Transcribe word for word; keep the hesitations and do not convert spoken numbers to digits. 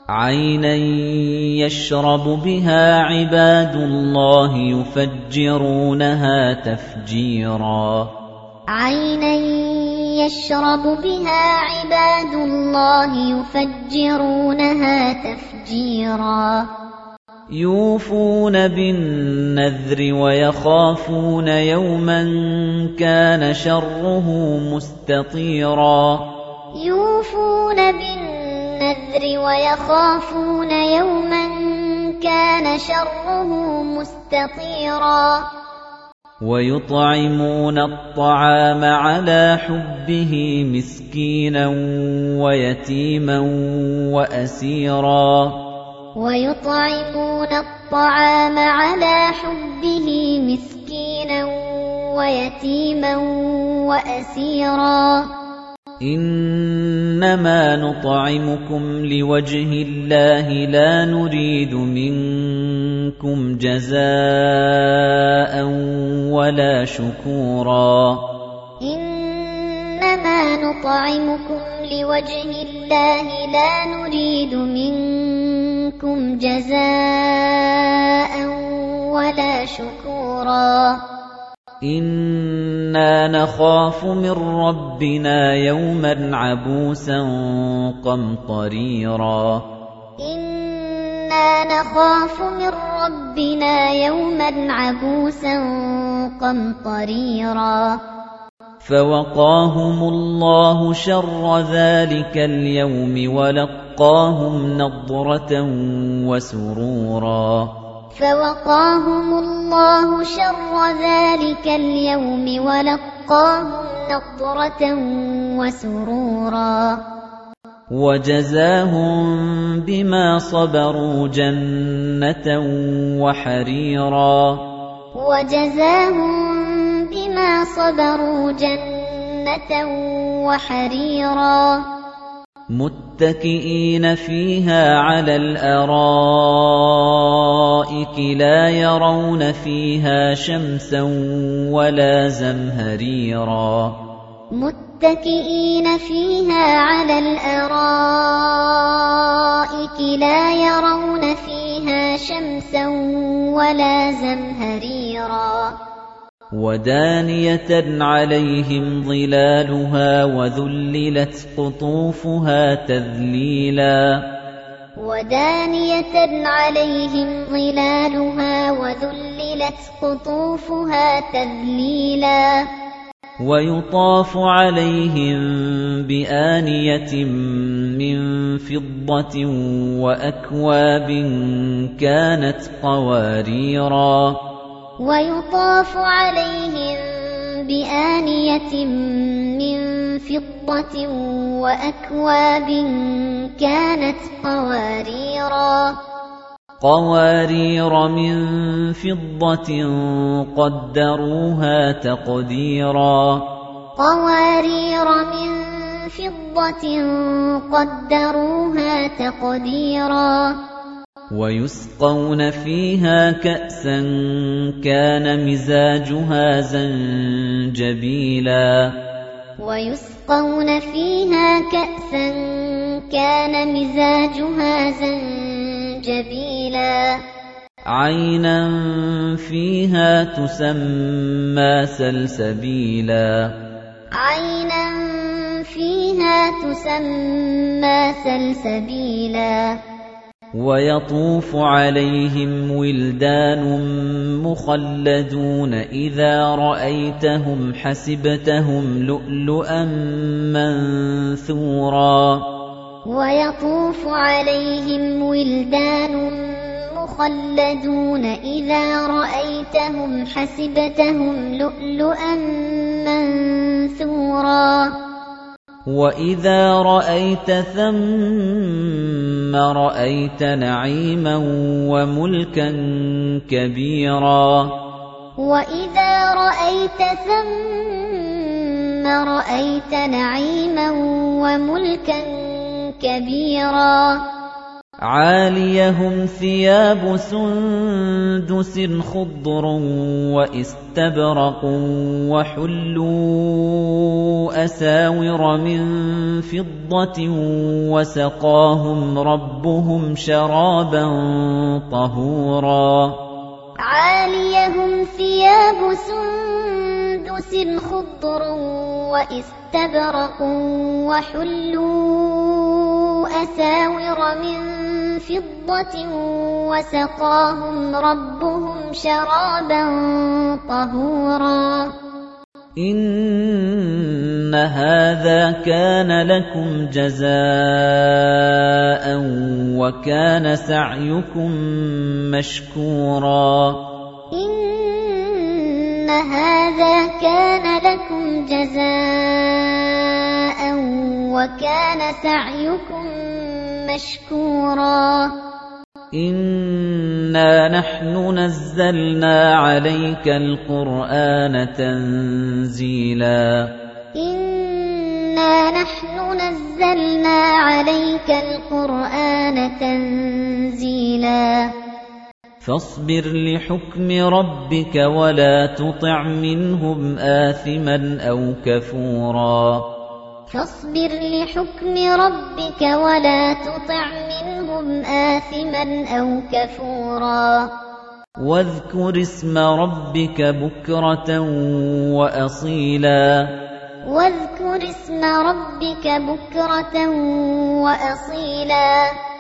عَيْنًا يَشْرَبُ بِهَا عِبَادُ اللَّهِ يُفَجِّرُونَهَا تَفْجِيرًا عَيْنًا يَشْرَبُ بِهَا عِبَادُ اللَّهِ يُفَجِّرُونَهَا تَفْجِيرًا يُوفُونَ بِالنَّذْرِ وَيَخَافُونَ يَوْمًا كَانَ شَرُّهُ مُسْتَطِيرًا يُوفُونَ بِالنَّذْرِ وَيَخَافُونَ يَوْمًا كَانَ شَرُّهُ مُسْتَطِيرًا وَيُطْعِمُونَ الطَّعَامَ عَلَى حُبِّهِ مِسْكِينًا وَيَتِيمًا وَأَسِيرًا وَيُطْعِمُونَ الطَّعَامَ عَلَى حُبِّهِ مِسْكِينًا وَيَتِيمًا وَأَسِيرًا إِنَّمَا نُطْعِمُكُمْ لِوَجْهِ اللَّهِ لَا نُرِيدُ مِنكُمْ جَزَاءً وَلَا شُكُورًا إِنَّمَا نُطْعِمُكُمْ لِوَجْهِ اللَّهِ لَا نُرِيدُ مِنكُمْ جَزَاءً وَلَا شُكُورًا إِنَّا نَخَافُ مِن رَّبِّنَا يَوْمًا عَبُوسًا قَمْطَرِيرًا إِنَّا نَخَافُ مِن رَّبِّنَا يَوْمًا عَبُوسًا قَمْطَرِيرًا فَوَقَاهُمُ اللَّهُ شَرَّ ذَلِكَ الْيَوْمِ وَلَقَّاهُمْ نَضْرَةً وَسُرُورًا فَوَقَاهُمُ اللَّهُ شَرَّ ذَلِكَ الْيَوْمِ وَلَقَّاهُمْ نَضْرَةً وَسُرُورًا وَجَزَاهُم بِمَا صَبَرُوا جَنَّةً وَحَرِيرًا وَجَزَاهُم بِمَا صَبَرُوا جَنَّةً وَحَرِيرًا مُتَّكِئِينَ فِيهَا عَلَى الْأَرَائِكِ لَا يَرَوْنَ فِيهَا شَمْسًا وَلَا زَمْهَرِيرًا مُتَّكِئِينَ فِيهَا عَلَى الْأَرَائِكِ لَا يَرَوْنَ فِيهَا شَمْسًا وَلَا زَمْهَرِيرًا وَدَانِيَةً عَلَيْهِمْ ظِلَالُهَا وَذُلِّلَتْ قُطُوفُهَا تَذْلِيلًا وَدَانِيَةً عَلَيْهِمْ ظِلَالُهَا وَذُلِّلَتْ قُطُوفُهَا تَذْلِيلًا وَيُطَافُ عَلَيْهِم بِآنِيَةٍ مِّن فِضَّةٍ وَأَكْوَابٍ كَانَتْ قَوَارِيرَا وَيُطَافُ عَلَيْهِم بِآنِيَةٍ مِّن فِضَّةٍ وَأَكْوَابٍ كَانَتْ قَوَارِيرَا قَوَارِيرَ مِن فِضَّةٍ قَدَّرُوهَا تَقْدِيرًا قَوَارِيرَ مِن فِضَّةٍ قَدَّرُوهَا تَقْدِيرًا وَيُسْقَوْنَ فِيهَا كَأْسًا كَانَ مِزَاجُهَا زَنجَبِيلًا وَيُسْقَوْنَ فِيهَا كَأْسًا كَانَ مِزَاجُهَا زَنجَبِيلًا عَيْنًا فِيهَا تُسَمَّىٰ سَلْسَبِيلًا عَيْنًا فِيهَا تُسَمَّىٰ سَلْسَبِيلًا وَيَطُوفُ عَلَيْهِمْ وِلْدَانٌ مُّخَلَّدُونَ إِذَا رَأَيْتَهُمْ حَسِبْتَهُمْ لُؤْلُؤًا مَّنثُورًا وَيَطُوفُ عَلَيْهِمْ وِلْدَانٌ مُّخَلَّدُونَ إِذَا رَأَيْتَهُمْ حَسِبْتَهُمْ لُؤْلُؤًا مَّنثُورًا وَإِذَا رَأَيْتَ ثَمَّ رَأَيْتَ نَعِيمًا وَمُلْكًا كَبِيرًا وَإِذَا رَأَيْتَ ثَمَّ رَأَيْتَ نَعِيمًا وَمُلْكًا كَبِيرًا عَالِيَهُمْ ثِيَابُ سُندُسٍ خُضْرٌ وَإِسْتَبْرَقٌ وَحُلُّوا أَسَاوِرَ مِن فِضَّةٍ وَسَقَاهُمْ رَبُّهُمْ شَرَابًا طَهُورًا عَالِيَهُمْ ثِيَابُ سُندُسٍ خُضْرٌ وَإِسْتَبْرَقٌ وَحُلُّوا أَسَاوِرَ مِن فِضَّةٍ وَسَقَاهُمْ رَبُّهُمْ شَرَابًا طَهُورًا إِنَّ هَذَا كَانَ لَكُمْ جَزَاءً وَكَانَ سَعْيُكُمْ مَشْكُورًا إِنَّ هَذَا كَانَ لَكُمْ جَزَاءً وَكَانَ سَعْيُكُمْ مَشْكُورًا إِنَّا نَحْنُ نَزَّلْنَا عَلَيْكَ الْقُرْآنَ تَنزِيلًا إِنَّا نَحْنُ نَزَّلْنَا عَلَيْكَ الْقُرْآنَ تَنزِيلًا فاصبر لحكم ربك ولا تطع منهم آثما أو كفورا فاصبر لحكم ربك ولا تطع منهم آثما أو كفورا واذكر اسم ربك بكرة وأصيلا واذكر اسم ربك بكرة وأصيلا